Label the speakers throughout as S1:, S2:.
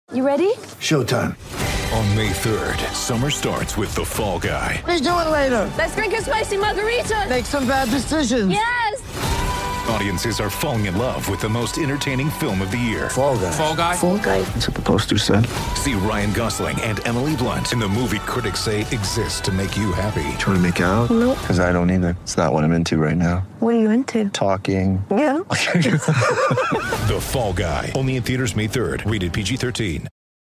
S1: You ready?
S2: Showtime.
S3: On May 3rd, summer starts with The Fall Guy.
S4: Let's do it later.
S1: Let's drink a spicy margarita.
S4: Make some bad decisions.
S1: Yes!
S3: Audiences are falling in love with the most entertaining film of the year.
S2: Fall Guy.
S5: Fall Guy?
S1: Fall Guy.
S2: That's what the poster said.
S3: See Ryan Gosling and Emily Blunt in the movie critics say exists to make you happy.
S2: Trying to make it out?
S1: Nope.
S2: Because I don't either. It's not what I'm into right now.
S1: What are you into?
S2: Talking.
S1: Yeah.
S3: The Fall Guy. Only in theaters May 3rd. Rated PG-13.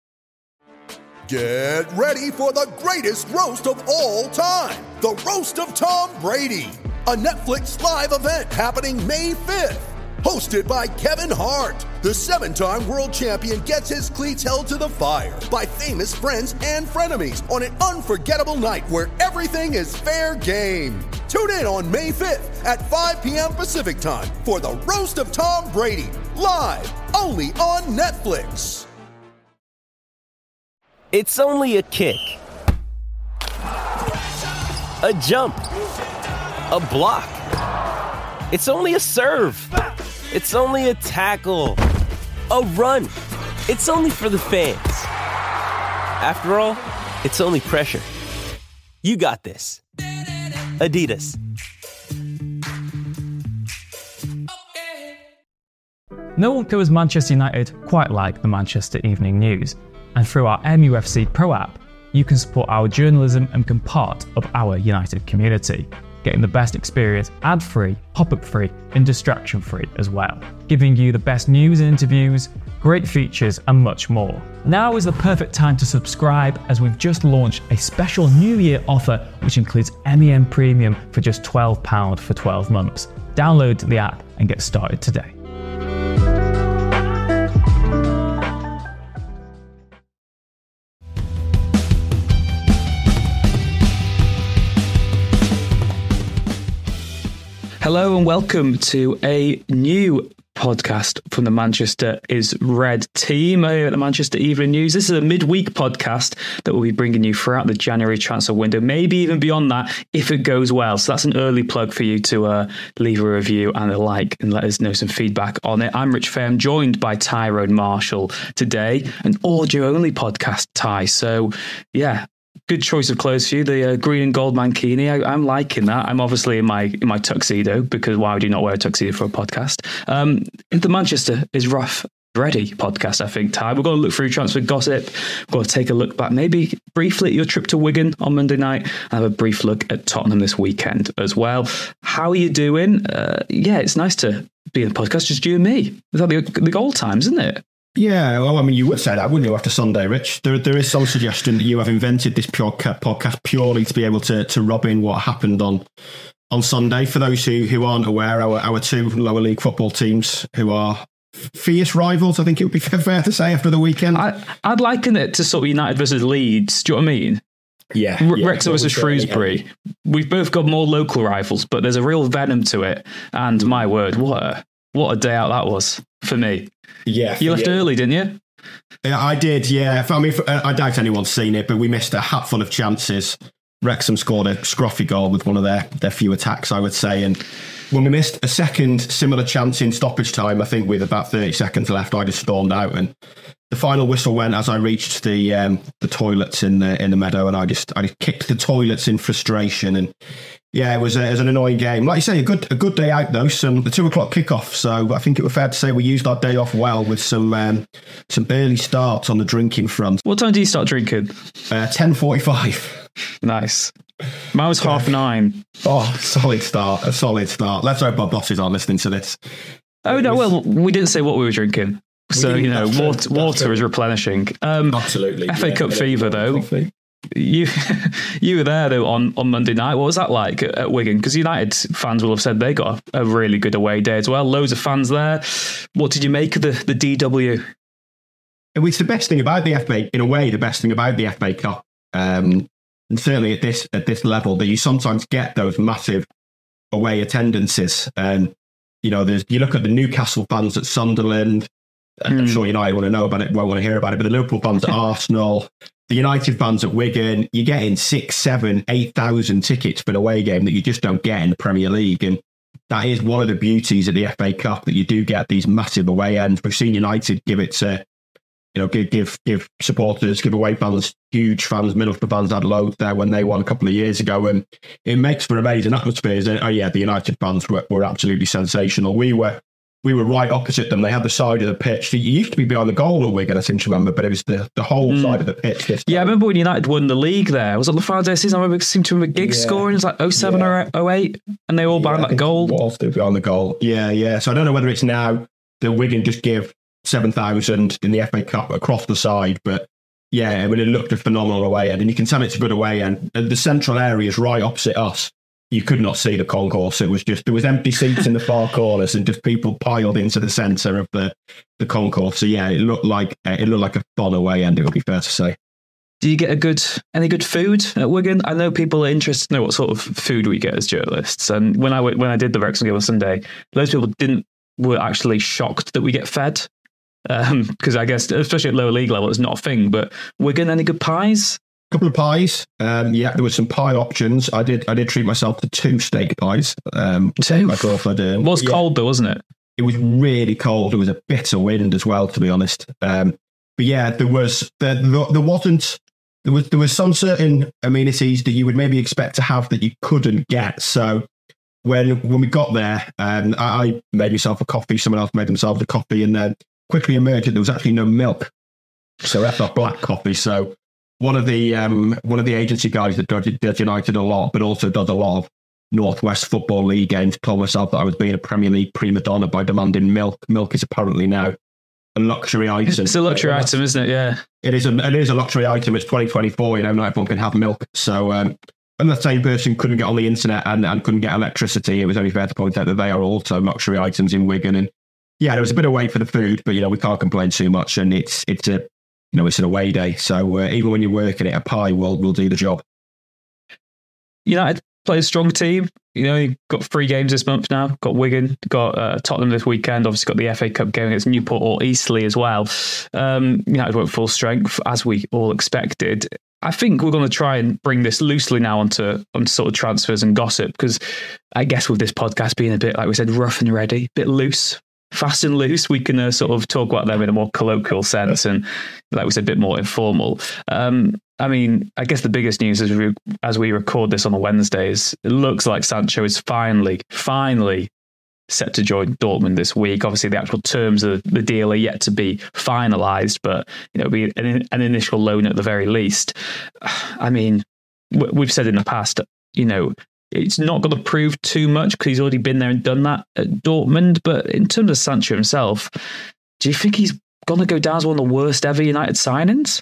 S6: Get ready for the greatest roast of all time. The Roast of Tom Brady. A Netflix live event happening May 5th. Hosted by Kevin Hart. The 7-time world champion gets his cleats held to the fire by famous friends and frenemies on an unforgettable night where everything is fair game. Tune in on May 5th at 5 p.m. Pacific time for the Roast of Tom Brady. Live only on Netflix.
S7: It's only a kick, a jump, a block. It's only a serve. It's only a tackle, a run. It's only for the fans. After all, it's only pressure. You got this. Adidas.
S8: No one covers Manchester United quite like the Manchester Evening News. And through our MUFC Pro app, you can support our journalism and become part of our United community, getting the best experience ad-free, pop-up-free and distraction-free as well, giving you the best news and interviews, great features and much more. Now is the perfect time to subscribe as we've just launched a special New Year offer which includes MEM Premium for just £12 for 12 months. Download the app and get started today.
S9: Hello and welcome to a new podcast from the Manchester is Red team here at the Manchester Evening News. This is a midweek podcast that we'll be bringing you throughout the January transfer window, maybe even beyond that if it goes well. So that's an early plug for you to leave a review and a like and let us know some feedback on it. I'm Rich Fay. I'm joined by Tyrone Marshall today, an audio-only podcast, Ty. So, yeah. Good choice of clothes for you, the green and gold mankini. I'm liking that. I'm obviously in my tuxedo because why would you not wear a tuxedo for a podcast? The Manchester is Rough Ready podcast, I think, Ty. We're going to look through transfer gossip. We're going to take a look back, maybe briefly at your trip to Wigan on Monday night and have a brief look at Tottenham this weekend as well. How are you doing? Yeah, it's nice to be in a podcast, just you and me. It's like the old times, isn't it?
S10: Yeah, well, I mean, you would say that, wouldn't you, after Sunday, Rich? There is some suggestion that you have invented this podcast purely to be able to rub in what happened on Sunday. For those who aren't aware, our two lower league football teams who are fierce rivals, I think it would be fair to say, after the weekend.
S9: I'd liken it to sort of United versus Leeds. Do you know what I mean?
S10: Yeah.
S9: Wrexham versus Shrewsbury. We've both got more local rivals, but there's a real venom to it. And my word, what a day out that was for me.
S10: Yeah.
S9: You left early, didn't you?
S10: Yeah, I did, yeah. I mean, I doubt anyone's seen it, but we missed a hatful of chances. Wrexham scored a scruffy goal with one of their few attacks, I would say. And when we missed a second similar chance in stoppage time, I think with about 30 seconds left, I just stormed out. And the final whistle went as I reached the toilets in the meadow, and I just kicked the toilets in frustration. And yeah, it was an annoying game. Like you say, a good day out though. The 2 o'clock kickoff. So I think it was fair to say we used our day off well with some early starts on the drinking front.
S9: What time do you start drinking?
S10: 10:45.
S9: Nice. Mine was 9:30.
S10: Oh, a solid start. Let's hope our bosses aren't listening to this.
S9: Oh no, well, we didn't say what we were drinking. So, water is replenishing.
S10: Absolutely.
S9: FA Cup fever, though. Coffee. You were there, though, on Monday night. What was that like at Wigan? Because United fans will have said they got a really good away day as well. Loads of fans there. What did you make of the DW?
S10: It was the best thing about the FA, in a way, the best thing about the FA Cup. And certainly at this level, that you sometimes get those massive away attendances. And, you look at the Newcastle fans at Sunderland. I'm sure United won't want to hear about it, but the Liverpool fans at Arsenal, the United fans at Wigan, you're getting 6,000, 7,000, 8,000 tickets for an away game that you just don't get in the Premier League. And that is one of the beauties of the FA Cup, that you do get these massive away ends. We've seen United give it to give supporters, give away fans, huge fans, Middlesbrough fans had loads there when they won a couple of years ago, and it makes for amazing atmospheres. And the United fans were absolutely sensational. We were right opposite them. They had the side of the pitch. It used to be behind the goal at Wigan, I seem to remember, but it was the whole side of the pitch.
S9: I remember when United won the league there. Was it the final day season? I seem to remember Giggs scoring. It was like 07 or 08, and they all behind that goal.
S10: It was behind the goal. Yeah. So I don't know whether it's now that Wigan just give 7,000 in the FA Cup across the side, but yeah, it looked a phenomenal away end, and you can tell it's a good away end. The central area is right opposite us. You could not see the concourse. It was just, there was empty seats in the far corners and just people piled into the centre of the concourse. So yeah, it looked like a fun away end, it would be fair to say.
S9: Do you get any good food at Wigan? I know people are interested to know what sort of food we get as journalists. And when I did the Wrexham game on Sunday, loads of people were actually shocked that we get fed. Because I guess, especially at lower league level, it's not a thing. But Wigan, any good pies?
S10: A couple of pies. There were some pie options. I did treat myself to 2 steak pies.
S9: Two?
S10: My girlfriend.
S9: It was cold though, wasn't it?
S10: It was really cold. It was a bitter wind as well, to be honest. But yeah, there was some certain amenities that you would maybe expect to have that you couldn't get. So when we got there, I made myself a coffee. Someone else made themselves a coffee, and then quickly emerged that there was actually no milk. So I thought black coffee. So one of the agency guys that does United a lot, but also does a lot of Northwest Football League games, told myself that I was being a Premier League prima donna by demanding milk. Milk is apparently now a luxury item.
S9: It's a luxury item, isn't it? Yeah.
S10: It is a luxury item. It's 2024, not everyone can have milk. So and the same person couldn't get on the internet and couldn't get electricity. It was only fair to point out that they are also luxury items in Wigan. And yeah, there was a bit of wait for the food, but we can't complain too much. And it's an away day, so even when you're working it, a pie will do the job.
S9: United play a strong team. You've got 3 games this month now. Got Wigan, got Tottenham this weekend. Obviously, got the FA Cup game against Newport or Eastleigh as well. United went full strength as we all expected. I think we're going to try and bring this loosely now onto sort of transfers and gossip, because I guess with this podcast being a bit, like we said, rough and ready, a bit loose. Fast and loose, we can sort of talk about them in a more colloquial sense and, like we said, a bit more informal. I guess the biggest news as we record this on a Wednesday is it looks like Sancho is finally set to join Dortmund this week. Obviously, the actual terms of the deal are yet to be finalised, but it'll be an initial loan at the very least. I mean, we've said in the past, it's not going to prove too much because he's already been there and done that at Dortmund. But in terms of Sancho himself, do you think he's going to go down as one of the worst ever United signings?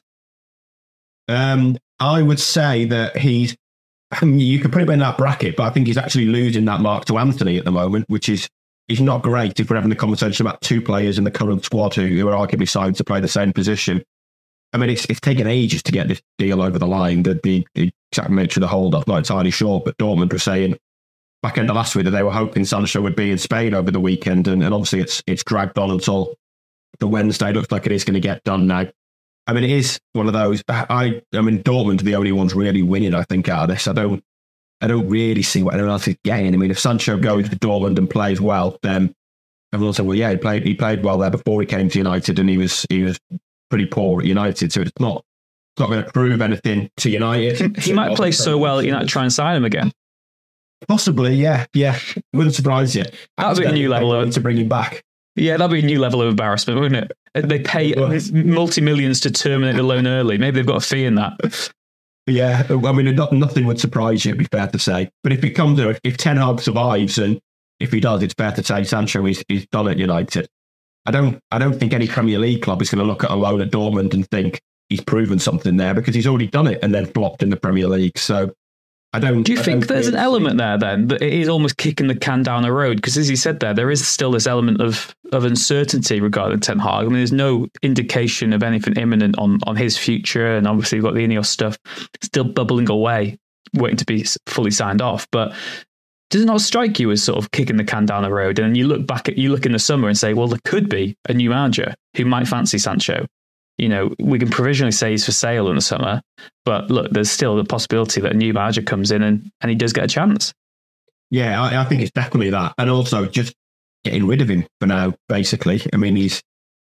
S10: I would say that you could put him in that bracket, but I think he's actually losing that mark to Anthony at the moment, which is not great if we're having a conversation about 2 players in the current squad who are arguably signed to play the same position. I mean, it's taken ages to get this deal over the line. The exact nature of the hold-up, not entirely sure, but Dortmund were saying back end of last week that they were hoping Sancho would be in Spain over the weekend, and obviously it's dragged on until the Wednesday. Looks like it is going to get done now. I mean, it is one of those. I mean, Dortmund are the only ones really winning, I think, out of this. I don't really see what anyone else is getting. I mean, if Sancho goes to Dortmund and plays well, then everyone will say, well, yeah, he played well there before he came to United, and he was pretty poor at United, so it's not going to prove anything to United.
S9: He might play so well that United try and sign him again.
S10: Possibly, yeah. Wouldn't surprise you.
S9: That'd be a new level
S10: to bring him back.
S9: Yeah, that'd be a new level of embarrassment, wouldn't it? They pay multi-millions to terminate the loan early. Maybe they've got a fee in that.
S10: Yeah, I mean, nothing would surprise you, it'd be fair to say. But if Ten Hag survives, and if he does, it's fair to say Sancho is done at United. I don't think any Premier League club is going to look at a loan at Dortmund and think he's proven something there, because he's already done it and then flopped in the Premier League. So
S9: Do you think there's an element there then that it is almost kicking the can down the road? Because as you said there is still this element of uncertainty regarding Ten Hag. I mean, there's no indication of anything imminent on his future, and obviously you've got the Ineos stuff still bubbling away, waiting to be fully signed off. But does it not strike you as sort of kicking the can down the road? And you look in the summer and say, well, there could be a new manager who might fancy Sancho. We can provisionally say he's for sale in the summer, but look, there's still the possibility that a new manager comes in and he does get a chance.
S10: Yeah, I think it's definitely that. And also just getting rid of him for now, basically. I mean, he's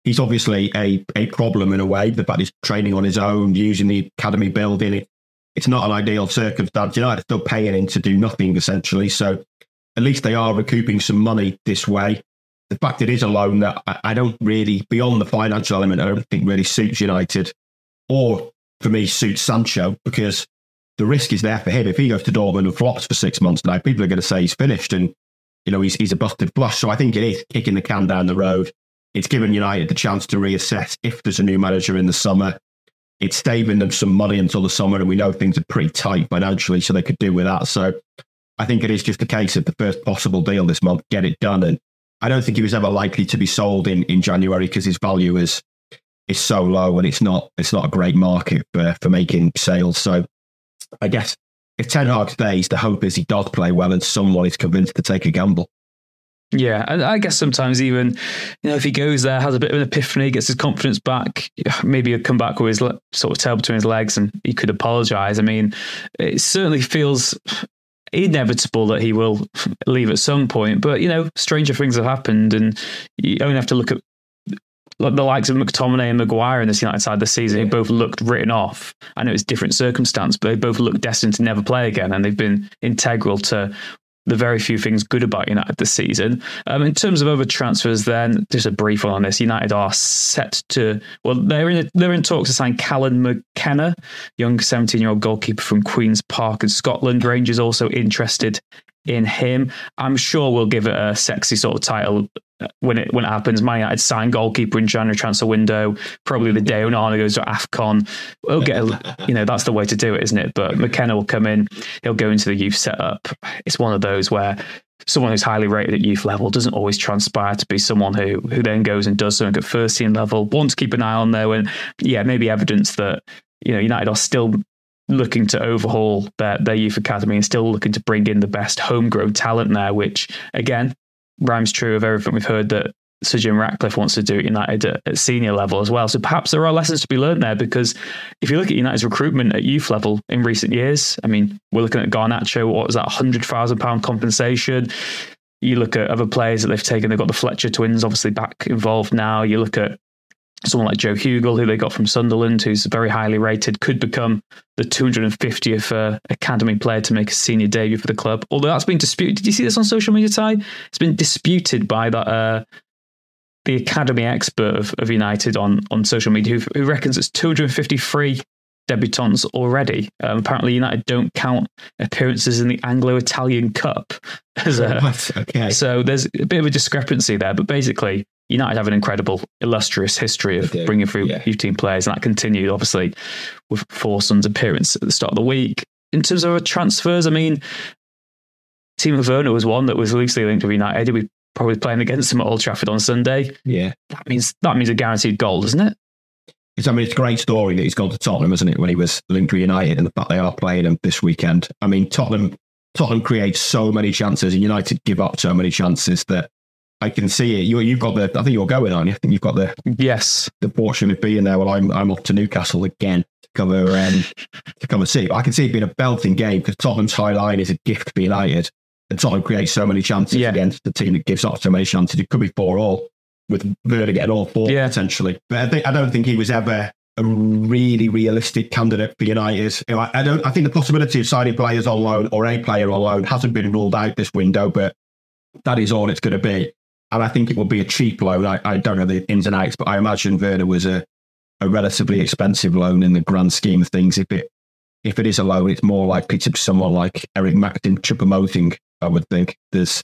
S10: he's obviously a problem in a way. The fact he's training on his own, using the academy building, it's not an ideal circumstance. United are still paying him to do nothing, essentially. So at least they are recouping some money this way. The fact it is a loan that I don't really, beyond the financial element, I don't think really suits United, or for me suits Sancho, because the risk is there for him. If he goes to Dortmund and flops for 6 months now, people are going to say he's finished and, you know, he's a busted flush. So I think it is kicking the can down the road. It's given United the chance to reassess if there's a new manager in the summer. It's saving them some money until the summer, and we know things are pretty tight financially, so they could do with that. So I think it is just a case of the first possible deal this month, get it done. And I don't think he was ever likely to be sold in January because his value is so low, and it's not a great market for making sales. So I guess if Ten Hag stays, the hope is he does play well and someone is convinced to take a gamble.
S9: Yeah, and I guess sometimes even, you know, if he goes there, has a bit of an epiphany, gets his confidence back, maybe he'll come back with his sort of tail between his legs and he could apologise. I mean, it certainly feels inevitable that he will leave at some point, but, you know, stranger things have happened, and you only have to look at the likes of McTominay and Maguire in this United side this season, who both looked written off. I know it's a different circumstance, but they both look destined to never play again, and they've been integral to the very few things good about United this season. In terms of other transfers, then just a brief one on this. United are set to, well, they're in talks to sign Callum McKenna, young 17-year-old goalkeeper from Queen's Park in Scotland. Rangers also interested in him. I'm sure we'll give it a sexy sort of title when it happens. Man United sign goalkeeper in January transfer window, probably the day Onana goes to AFCON. We'll get that's the way to do it, isn't it? But McKenna will come in, he'll go into the youth setup. It's one of those where someone who's highly rated at youth level doesn't always transpire to be someone who then goes and does something at first team level. One to keep an eye on though, and maybe evidence that, you know, United are still looking to overhaul their youth academy and still looking to bring in the best homegrown talent there, which again rhymes true of everything we've heard that Sir Jim Ratcliffe wants to do at United at senior level as well. So perhaps there are lessons to be learned there, because if you look at United's recruitment at youth level in recent years, I mean, we're looking at Garnacho, what was that, £100,000 compensation? You look at other players that they've taken, they've got the Fletcher twins obviously back involved now. You look at someone like Joe Hugel, who they got from Sunderland, who's very highly rated, could become the 250th academy player to make a senior debut for the club. Although that's been disputed. Did you see this on social media, Ty? It's been disputed by that the academy expert of United on social media, who reckons it's 253 debutants already. Apparently United don't count appearances in the Anglo-Italian Cup as
S10: okay.
S9: So there's a bit of a discrepancy there, but basically United have an incredible, illustrious history of bringing through youth team players, and that continued obviously with Forson's appearance at the start of the week. In terms of transfers, I mean, Timo Werner was one that was loosely linked with United. He'll be probably playing against them at Old Trafford on Sunday.
S10: Yeah,
S9: that means a guaranteed goal, doesn't it?
S10: It's a great story that he's gone to Tottenham, isn't it? When he was linked with United, and the fact they are playing them this weekend. I mean, Tottenham creates so many chances, and United give up so many chances that I can see it. You've got I think you're going on. I think you've got the portion of being there. Well, I'm off to Newcastle again to come see. But I can see it being a belting game, because Tottenham's high line is a gift for United, and Tottenham creates so many chances against the team that gives up so many chances. It could be 4-4 with Werner getting all 4 potentially. But I don't think he was ever a really realistic candidate for United. You know, I think the possibility of signing players on loan or a player on loan hasn't been ruled out this window, but that is all it's going to be. And I think it will be a cheap loan. I don't know the ins and outs, but I imagine Werner was a relatively expensive loan in the grand scheme of things. If it is a loan, it's more likely to be someone like Eric Maxim Choupo-Moting, I would think. He's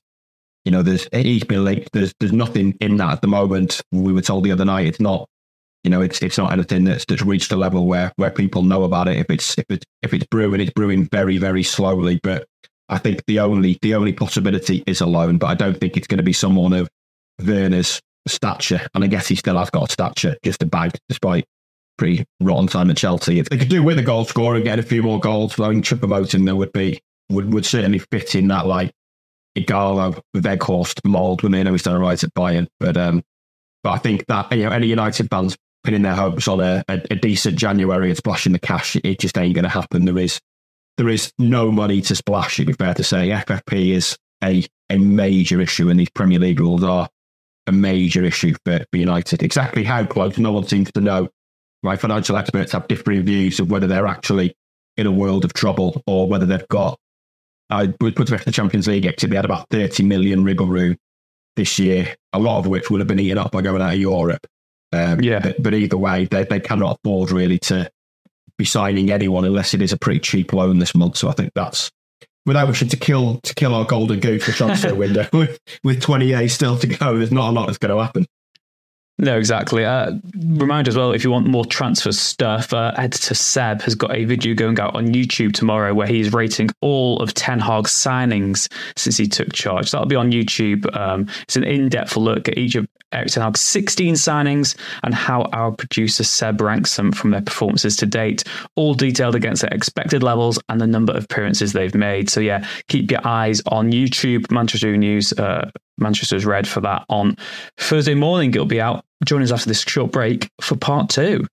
S10: been linked. There's nothing in that at the moment. We were told the other night it's not, it's not anything that's reached a level where people know about it. If it's brewing, it's brewing very, very slowly. But I think the only possibility is a loan, but I don't think it's going to be someone of Werner's stature. And I guess he still has got a stature just about, despite pretty rotten time at Chelsea. If they could do with a goal scorer and get a few more goals, I think Choupo-Moting would certainly fit in that like Igalo, Weghorst mould when they know he's done right at Bayern. But I think that any United fans pinning their hopes on a decent January and splashing the cash, it just ain't going to happen. There is no money to splash, it'd be fair to say. FFP is a major issue, and these Premier League rules are a major issue for United. Exactly how close, no one seems to know. Right, financial experts have differing views of whether they're actually in a world of trouble or whether they've got. With the rest of the Champions League exit, they had about 30 million wriggle room this year, a lot of which will have been eaten up by going out of Europe. But either way, they cannot afford really to be signing anyone unless it is a pretty cheap loan this month. So I think that's, without wishing to kill our golden goose for transfer window, with 28 still to go, there's not a lot that's going to happen.
S9: No, exactly. Remind as well, if you want more transfer stuff, editor Seb has got a video going out on YouTube tomorrow where he's rating all of Ten Hag's signings since he took charge. That'll be on YouTube. It's an in-depth look at each of Erik Ten Hag's 16 signings and how our producer Seb ranks them from their performances to date, all detailed against their expected levels and the number of appearances they've made. So yeah, keep your eyes on YouTube. Manchester News, Manchester's Red for that on Thursday morning. It'll be out. Join us after this short break for part 2.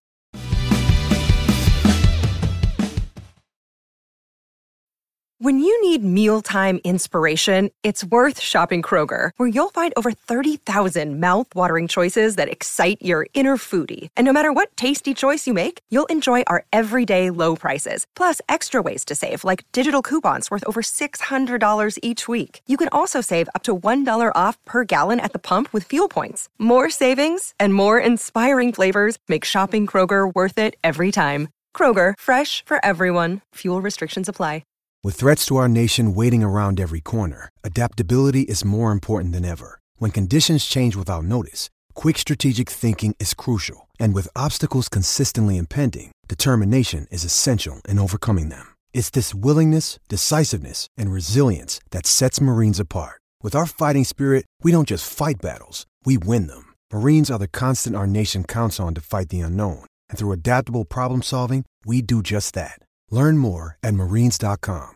S5: When you need mealtime inspiration, it's worth shopping Kroger, where you'll find over 30,000 mouth-watering choices that excite your inner foodie. And no matter what tasty choice you make, you'll enjoy our everyday low prices, plus extra ways to save, like digital coupons worth over $600 each week. You can also save up to $1 off per gallon at the pump with fuel points. More savings and more inspiring flavors make shopping Kroger worth it every time. Kroger, fresh for everyone. Fuel restrictions apply.
S11: With threats to our nation waiting around every corner, adaptability is more important than ever. When conditions change without notice, quick strategic thinking is crucial. And with obstacles consistently impending, determination is essential in overcoming them. It's this willingness, decisiveness, and resilience that sets Marines apart. With our fighting spirit, we don't just fight battles, we win them. Marines are the constant our nation counts on to fight the unknown. And through adaptable problem solving, we do just that. Learn more at marines.com.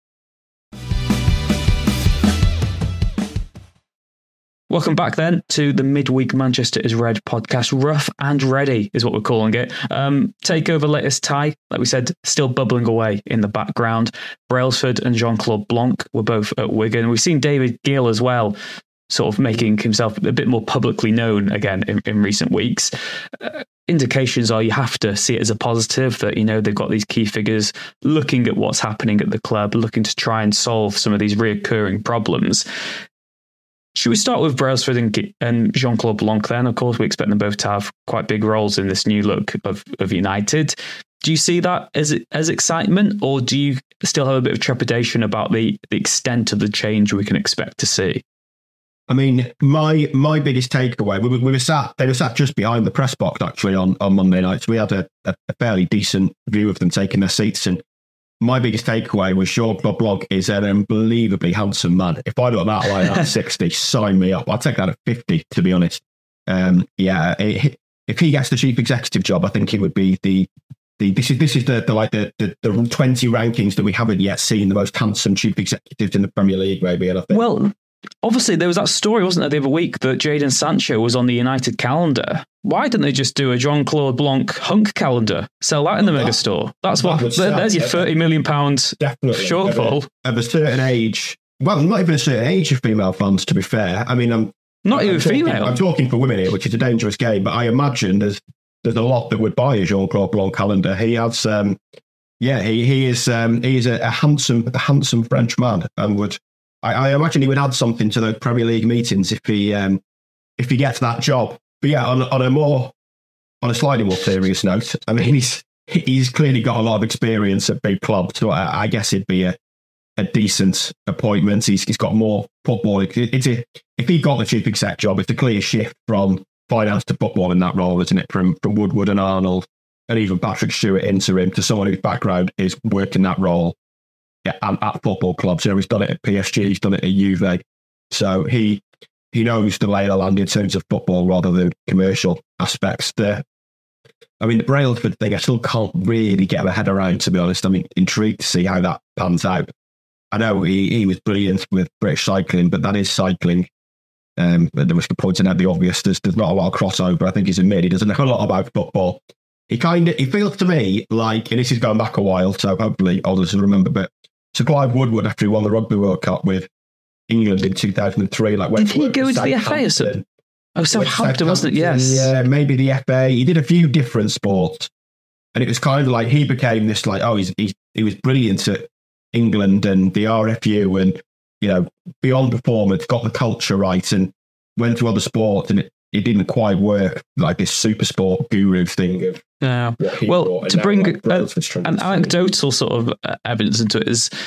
S9: Welcome back then to the midweek Manchester is Red podcast. Rough and ready is what we're calling it. Takeover latest tie, like we said, still bubbling away in the background. Brailsford and Jean-Claude Blanc were both at Wigan. We've seen David Gill as well, sort of making himself a bit more publicly known again in recent weeks. Indications are you have to see it as a positive that, you know, they've got these key figures looking at what's happening at the club, looking to try and solve some of these reoccurring problems. Should we start with Brailsford and Jean-Claude Blanc then? Of course, we expect them both to have quite big roles in this new look of United. Do you see that as excitement, or do you still have a bit of trepidation about the extent of the change we can expect to see?
S10: I mean, my biggest takeaway, they were sat just behind the press box actually on Monday night. So we had a fairly decent view of them taking their seats. And my biggest takeaway was Jean-Claude Blanc is an unbelievably handsome man. If I look that line at 60, sign me up. I'll take that at 50, to be honest. If he gets the chief executive job, I think he would be this is the 20 rankings that we haven't yet seen, the most handsome chief executives in the Premier League, maybe. And I think,
S9: well, obviously, there was that story, wasn't there, the other week that Jadon Sancho was on the United calendar. Why didn't they just do a Jean-Claude Blanc hunk calendar? Sell that in the mega store. There's your £30 million shortfall.
S10: Of a certain age, well, not even a certain age of female fans, to be fair. I mean, I'm talking for women here, which is a dangerous game, but I imagine there's a lot that would buy a Jean-Claude Blanc calendar. He has, he is a handsome French man, and would. I imagine he would add something to the Premier League meetings if he gets that job. But yeah, on a slightly more serious note, I mean, he's clearly got a lot of experience at big clubs, so I guess it'd be a decent appointment. He's got more football. If he got the chief exec job, it's a clear shift from finance to football in that role, isn't it? From Woodward and Arnold and even Patrick Stewart interim to someone whose background is working that role. Yeah, at football clubs. You know, he's done it at PSG, he's done it at Juve. So he knows the lay of the land in terms of football rather than commercial aspects. The Brailsford thing, I still can't really get my head around, to be honest. I'm intrigued to see how that pans out. I know he was brilliant with British cycling, but that is cycling. At the risk of pointing out the obvious, there's not a lot of crossover. I think he's admitted he doesn't know a lot about football. He feels to me like, and this is going back a while, so hopefully others will remember, but Sir Clive Woodward, after he won the Rugby World Cup with England in 2003,
S9: did he go into the FA or something? Oh, Southampton, wasn't it? Yes.
S10: Yeah, maybe the FA. He did a few different sports. And it was kind of like he became this like, he was brilliant at England and the RFU and, beyond performance, got the culture right and went to other sports and it didn't quite work, like this super sport guru thing of.
S9: Yeah. Well, to bring an anecdotal sort of evidence into it is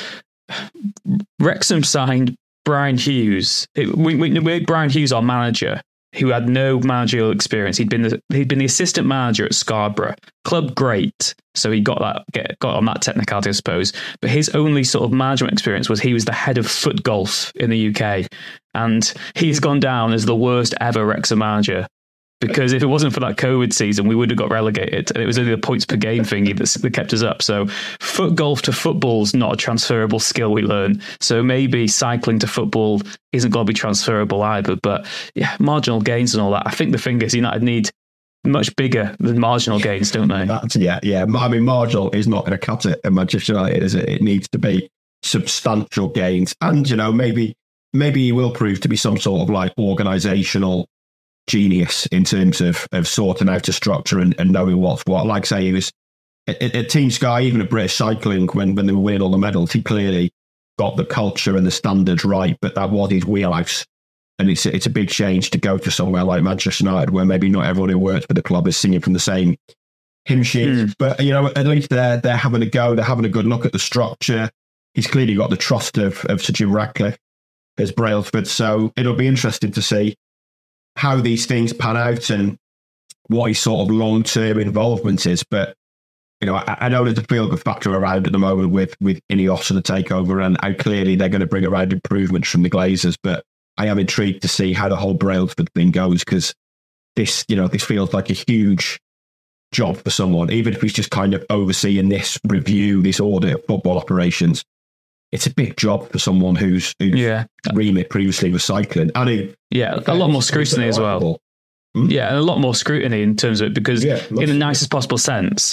S9: Wrexham signed Brian Hughes. We made Brian Hughes our manager, who had no managerial experience. He'd been the assistant manager at Scarborough. Club great, so he got on that technicality, I suppose. But his only sort of management experience was he was the head of foot golf in the UK, and he's gone down as the worst ever Wrexham manager. Because if it wasn't for that COVID season, we would have got relegated. And it was only the points per game thingy that kept us up. So foot golf to football is not a transferable skill we learn. So maybe cycling to football isn't going to be transferable either. But yeah, marginal gains and all that. I think the thing is United need much bigger than marginal gains, don't they?
S10: Yeah. I mean, marginal is not going to cut it at Manchester United, is it? It needs to be substantial gains. And, maybe he will prove to be some sort of like organisational genius in terms of sorting out a structure and knowing what's what. Like I say, he was at Team Sky, even at British Cycling, when they were winning all the medals, he clearly got the culture and the standards right, but that was his wheelhouse. And it's a big change to go to somewhere like Manchester United, where maybe not everyone who works for the club is singing from the same hymn sheet. But, at least they're having a go. They're having a good look at the structure. He's clearly got the trust of Sir Jim Ratcliffe as Brailsford. So it'll be interesting to see how these things pan out and what his sort of long-term involvement is. But, I know there's a feel-good factor around at the moment with Ineos and the takeover and how clearly they're going to bring around improvements from the Glazers. But I am intrigued to see how the whole Brailsford thing goes, because this feels like a huge job for someone, even if he's just kind of overseeing this review, this audit of football operations. It's a big job for someone whose remit previously was cycling. A lot more scrutiny as well.
S9: Yeah, and a lot more scrutiny in terms of it, because in the nicest possible sense,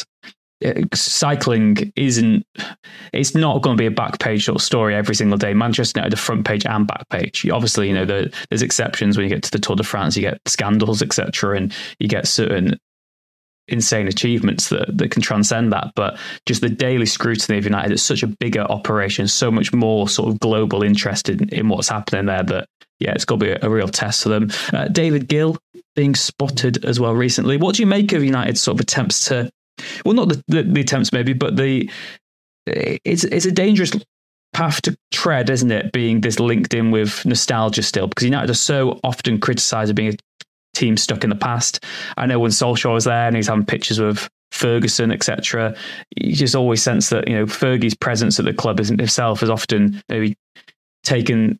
S9: cycling it's not going to be a back page sort of story every single day. Manchester United, a front page and back page. Obviously, there's exceptions when you get to the Tour de France, you get scandals, etc., and you get certain insane achievements that can transcend that. But just the daily scrutiny of United, it's such a bigger operation, so much more sort of global interest in what's happening there, that it's got to be a real test for them. David Gill being spotted as well recently. What do you make of United's sort of attempts to, well, not the attempts maybe, but it's a dangerous path to tread, isn't it, being this linked in with nostalgia still, because United are so often criticised of being a team stuck in the past. I know when Solskjaer was there and he's having pictures with Ferguson, etc., you just always sense that Fergie's presence at the club himself has often maybe taken,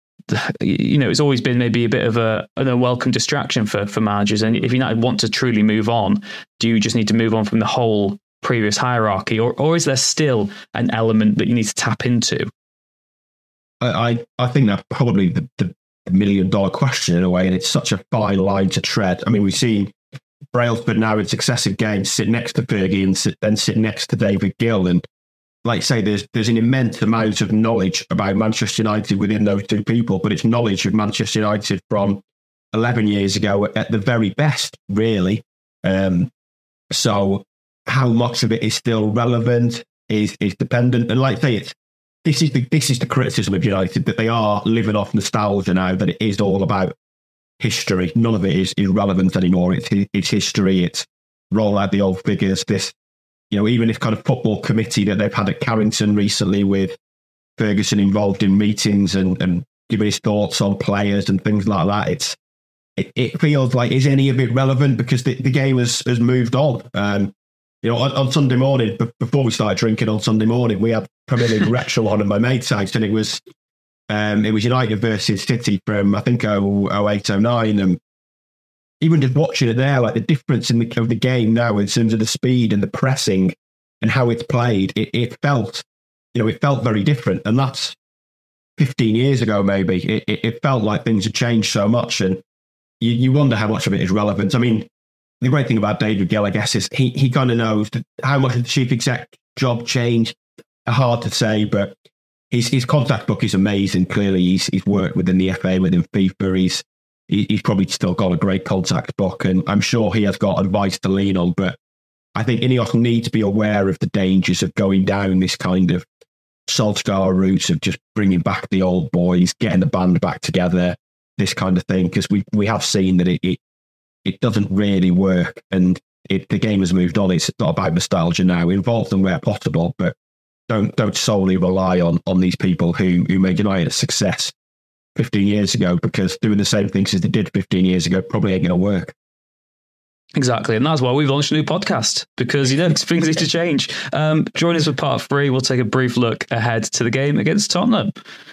S9: it's always been maybe a bit of an unwelcome distraction for managers. And if United want to truly move on, do you just need to move on from the whole previous hierarchy, or is there still an element that you need to tap into?
S10: I think that's probably the $1 million question in a way, and it's such a fine line to tread. I mean, we've seen Brailsford now in successive games sit next to Fergie and then sit next to David Gill, and like I say, there's an immense amount of knowledge about Manchester United within those two people, but it's knowledge of Manchester United from 11 years ago at the very best, really. So how much of it is still relevant is dependent, and like I say, This is the criticism of United, that they are living off nostalgia now, that it is all about history. None of it is relevant anymore. It's history. It's roll out the old figures. This, even this kind of football committee that they've had at Carrington recently, with Ferguson involved in meetings and giving his thoughts on players and things like that. It feels like, is any of it relevant? Because the game has moved on. On Sunday morning, before we started drinking on Sunday morning, we had Premier League Wrexham on at my mate's house, and it was United versus City from, I think, 08-09. And even just watching it there, like the difference of the game now in terms of the speed and the pressing and how it's played, it felt very different. And that's 15 years ago, maybe. It felt like things had changed so much, and you wonder how much of it is relevant. I mean, the great thing about David Gill, I guess, is he kind of knows how much of the chief exec job changed. Hard to say, but his contact book is amazing. Clearly, he's worked within the FA, within FIFA. he's probably still got a great contact book, and I'm sure he has got advice to lean on. But I think Ineos need to be aware of the dangers of going down this kind of Solskjaer route of just bringing back the old boys, getting the band back together, this kind of thing, because we have seen that it doesn't really work, and the game has moved on. It's not about nostalgia now. Involve them where possible, but don't solely rely on these people who made United a success 15 years ago, because doing the same things as they did 15 years ago probably ain't going to work.
S9: Exactly, and that's why we've launched a new podcast, because things need to change. Join us for part 3. We'll take a brief look ahead to the game against Tottenham.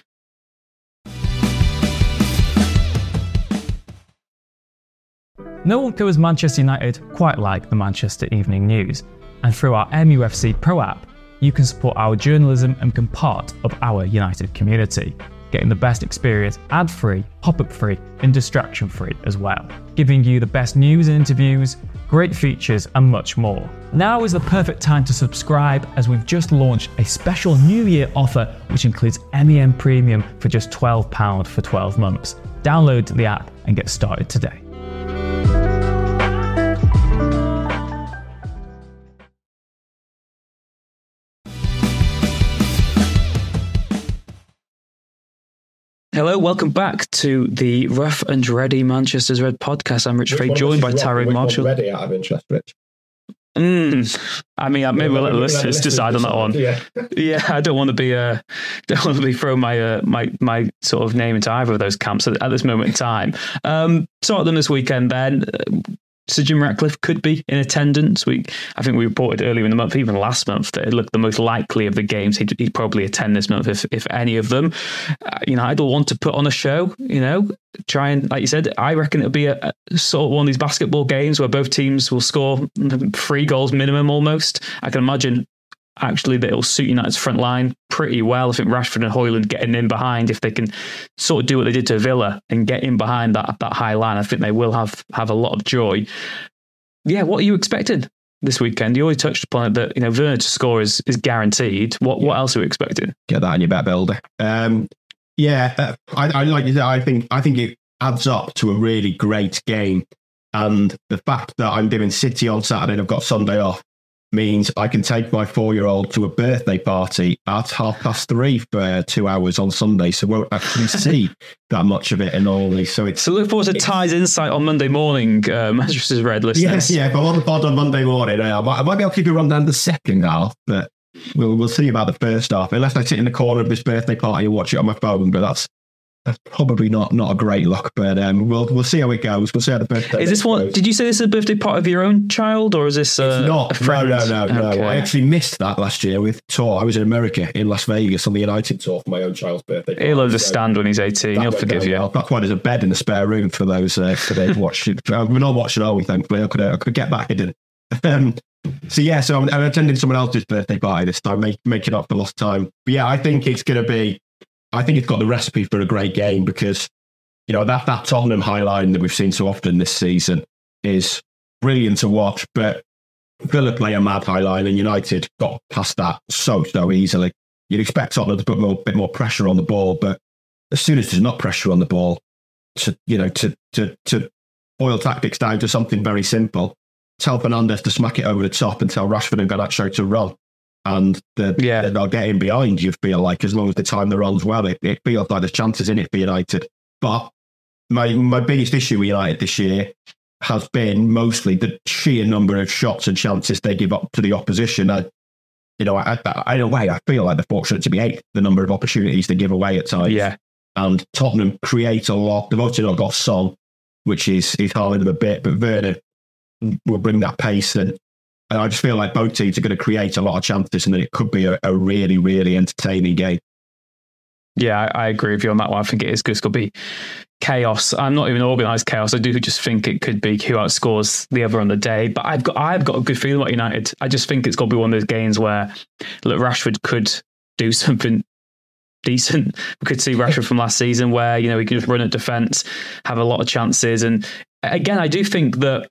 S8: No one covers Manchester United quite like the Manchester Evening News, and through our MUFC Pro app, you can support our journalism and become part of our United community, getting the best experience ad-free, pop-up-free and distraction-free as well, giving you the best news and interviews, great features and much more. Now is the perfect time to subscribe, as we've just launched a special New Year offer which includes MEM Premium for just £12 for 12 months. Download the app and get started today.
S9: Hello, welcome back to the Rough and Ready Manchester's Red podcast. I'm Rich Fay, joined by Tyrone Marshall.
S10: Ready out of interest, Rich?
S9: I mean, maybe we'll let the listeners decide on that one. Yeah, I don't want to be throwing my sort of name into either of those camps at this moment in time. Tottenham this weekend then. Sir Jim Ratcliffe could be in attendance. I think we reported earlier in the month, even last month, that it looked the most likely of the games he'd probably attend this month, if any of them. United will want to put on a show, try and, like you said, I reckon it'll be a sort of one of these basketball games where both teams will score 3 goals minimum almost. I can imagine actually that it'll suit United's front line pretty well. I think Rashford and Højlund getting in behind, if they can sort of do what they did to Villa and get in behind that high line, I think they will have a lot of joy. Yeah, what are you expecting this weekend? You already touched upon it that Werner to score is guaranteed. What else are we expecting?
S10: Get that in your bet builder. I like you said, I think it adds up to a really great game, and the fact that I'm doing City on Saturday and I've got Sunday off means I can take my 4-year-old to a birthday party at 3:30 for 2 hours on Sunday, so won't actually see that much of it in all these. So
S9: look forward to Ty's insight on Monday morning, Manchester's Red listeners.
S10: Yeah, but on the pod on Monday morning, I might be able to keep you run down the second half, but we'll see about the first half, unless I sit in the corner of this birthday party and watch it on my phone, but that's probably not a great look, but we'll see how it goes. We'll see how the birthday.
S9: Is this one?
S10: goes.
S9: Did you say this is a birthday party of your own child, or is this
S10: not?
S9: A friend?
S10: No.
S9: Okay.
S10: I actually missed that last year with tour. I was in America, in Las Vegas, on the United tour for my own child's birthday.
S9: He'll understand when he's 18. He'll forgive you.
S10: Well. That's why there's a bed in the spare room for those today to watch it. We're not watching, are we? Thankfully, I could get back into it. So I'm attending someone else's birthday party this time, making up for lost time. But yeah, I think it's got the recipe for a great game, because that Tottenham high line that we've seen so often this season is brilliant to watch, but Villa play a mad high line and United got past that so easily. You'd expect Tottenham to put a bit more pressure on the ball, but as soon as there's not pressure on the ball, to boil tactics down to something very simple, tell Fernandes to smack it over the top and tell Rashford and Garnacho to run. And they'll get in behind, you feel like, as long as they time the runs well. It feels like there's chances in it for United. But my biggest issue with United this year has been mostly the sheer number of shots and chances they give up to the opposition. In a way, I feel like they're fortunate to be 8th, the number of opportunities they give away at times.
S9: Yeah.
S10: And Tottenham create a lot. They've obviously not got Son, which is harming them a bit, but Werner will bring that pace. And I just feel like both teams are going to create a lot of chances, and that it could be a really, really entertaining game.
S9: Yeah, I agree with you on that one. I think it is going to be chaos. I'm not even organised chaos. I do just think it could be who outscores the other on the day. But I've got a good feeling about United. I just think it's got to be one of those games where Rashford could do something decent. We could see Rashford from last season where, he can just run at defence, have a lot of chances. And again, I think that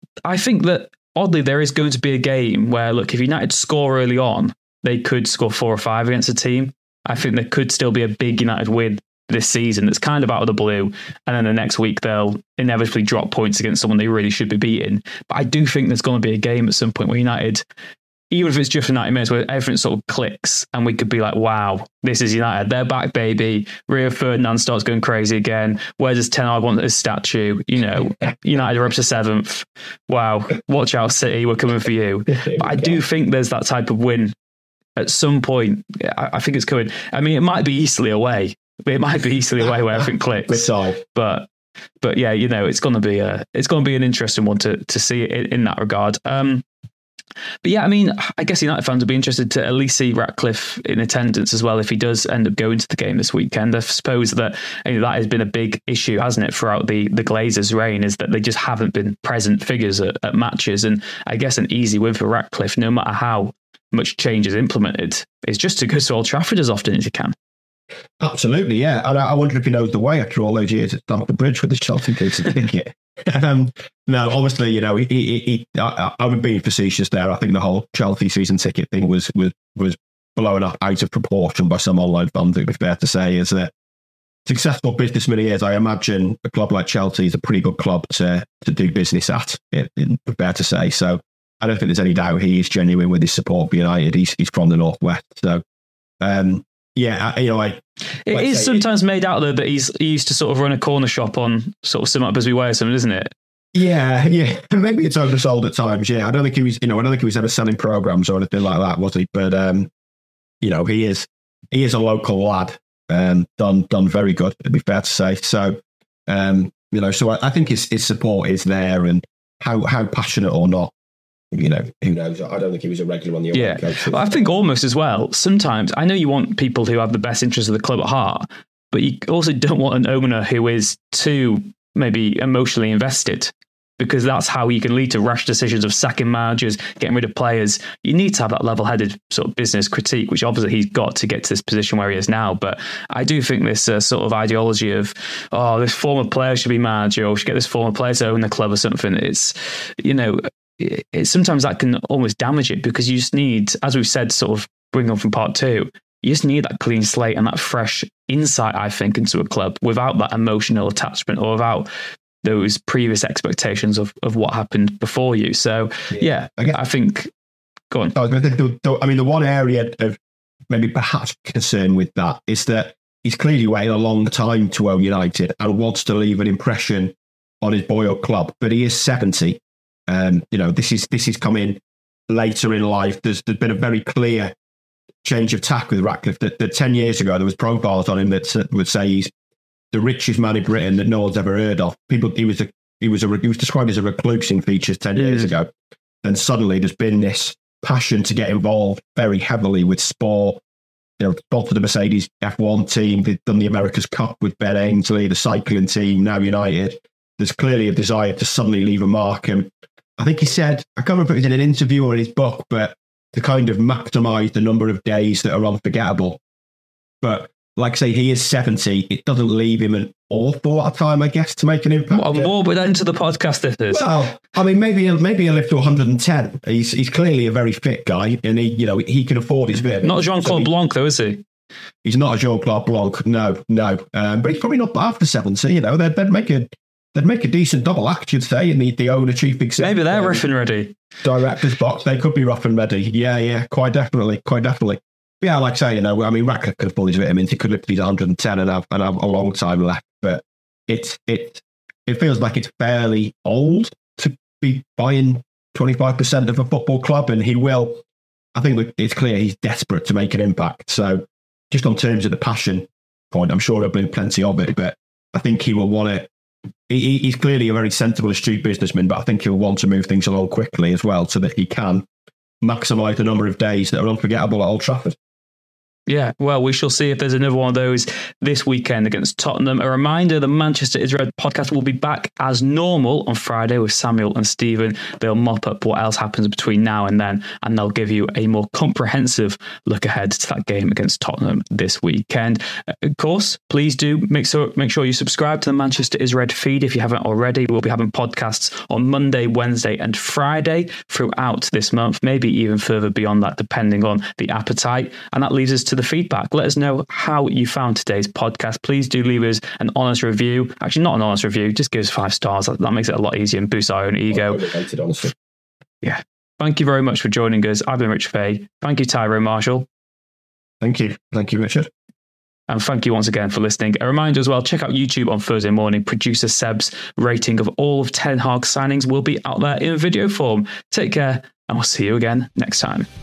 S9: oddly, there is going to be a game where, if United score early on, they could score 4 or 5 against a team. I think there could still be a big United win this season that's kind of out of the blue, and then the next week they'll inevitably drop points against someone they really should be beating. But I do think there's going to be a game at some point where United, even if it's just for 90 minutes, where everything sort of clicks and we could be like, wow, this is United. They're back, baby. Rio Ferdinand starts going crazy again. Where does Ten Hag want his statue? United are up to 7th. Wow, watch out, City, we're coming for you. But I do think there's that type of win at some point. I think it's coming. I mean, it might be easily away. It might be easily away where everything clicks. But yeah, it's going to be an interesting one to see it in that regard. But yeah, I mean, I guess United fans would be interested to at least see Ratcliffe in attendance as well if he does end up going to the game this weekend. I suppose that that has been a big issue, hasn't it, throughout the Glazers' reign, is that they just haven't been present figures at matches. And I guess an easy win for Ratcliffe, no matter how much change is implemented, is just to go to Old Trafford as often as you can.
S10: Absolutely, yeah. And I wonder if he knows the way after all those years at Stamford Bridge with the Chelsea season ticket. No, obviously, I'm being facetious there. I think the whole Chelsea season ticket thing was blown up out of proportion by some online fans, it would be fair to say. As a successful businessman he is, I imagine a club like Chelsea is a pretty good club to do business at, fair to say. So I don't think there's any doubt he is genuine with his support for United. He's from the Northwest. So, yeah, it
S9: is sometimes made out there that he used to sort of run a corner shop on sort of St. Busby Way or something, isn't it?
S10: Yeah. Maybe it's oversold at times. Yeah, I don't think he was. I don't think he was ever selling programs or anything like that, was he? But he is a local lad. Done very good, to be fair to say. So, so I think his support is there, and how passionate or not. Who knows? I don't think he was a regular on the away coach.
S9: Well, I think almost as well, sometimes, I know you want people who have the best interests of the club at heart, but you also don't want an owner who is too maybe emotionally invested, because that's how you can lead to rash decisions of sacking managers, getting rid of players. You need to have that level-headed sort of business critique, which obviously he's got to get to this position where he is now. But I do think this sort of ideology of, this former player should be manager, or we should get this former player to own the club or something, it's, sometimes that can almost damage it, because you just need, as we've said, sort of bring on from part 2, you just need that clean slate and that fresh insight, I think, into a club without that emotional attachment or without those previous expectations of what happened before you. So, I think, go on.
S10: I mean, the one area of maybe perhaps concern with that is that he's clearly waited a long time to own United and wants to leave an impression on his boyhood club, but he is 70. This is coming later in life. There's been a very clear change of tack with Ratcliffe. That 10 years ago, there was profiles on him that would say he's the richest man in Britain that no one's ever heard of. He was described as a recluse in features 10 years ago. Then suddenly there's been this passion to get involved very heavily with sport. Sponsored the Mercedes F1 team. They've done the America's Cup with Ben Ainsley, the cycling team, now United. There's clearly a desire to suddenly leave a mark. And I think he said, I can't remember if it was in an interview or in his book, but to kind of maximise the number of days that are unforgettable. But like I say, he is 70. It doesn't leave him an awful lot of time, I guess, to make an impact.
S9: What a morbid end to the podcast this is.
S10: Well, I mean, maybe he'll live to 110. He's clearly a very fit guy, and he can afford his fit.
S9: Not Jean-Claude Blanc, though, is he?
S10: He's not a Jean-Claude Blanc, no. But he's probably not bad for 70. They'd make a decent double act, you'd say, in the owner, chief executive.
S9: Maybe they're rough and ready.
S10: Director's box, they could be rough and ready. Yeah, quite definitely. But yeah, like I say, Ratcliffe could have pulled his vitamins. He could live to these 110 and have a long time left. But it feels like it's fairly old to be buying 25% of a football club, and he will. I think it's clear he's desperate to make an impact. So just on terms of the passion point, I'm sure there'll be plenty of it, but I think he will want it. He's clearly a very sensible, astute businessman, but I think he'll want to move things along quickly as well so that he can maximise the number of days that are unforgettable at Old Trafford.
S9: Yeah, well, we shall see if there's another one of those this weekend against Tottenham. A reminder, the Manchester is Red podcast will be back as normal on Friday with Samuel and Stephen. They'll mop up what else happens between now and then, and they'll give you a more comprehensive look ahead to that game against Tottenham this weekend. Of course, please do make sure you subscribe to the Manchester is Red feed if you haven't already. We'll be having podcasts on Monday, Wednesday and Friday throughout this month, maybe even further beyond that, depending on the appetite. And that leads us to to the feedback. Let us know how you found today's podcast. Please do leave us an honest review. Actually, not an honest review, just give us 5 stars. That makes it a lot easier and boosts our own ego. Yeah. Thank you very much for joining us. I've been Rich Fay. Thank you, Tyrone Marshall.
S10: Thank you. Thank you, Richard.
S9: And thank you once again for listening. A reminder as well, check out YouTube on Thursday morning. Producer Seb's rating of all of Ten Hag signings will be out there in video form. Take care, and we'll see you again next time.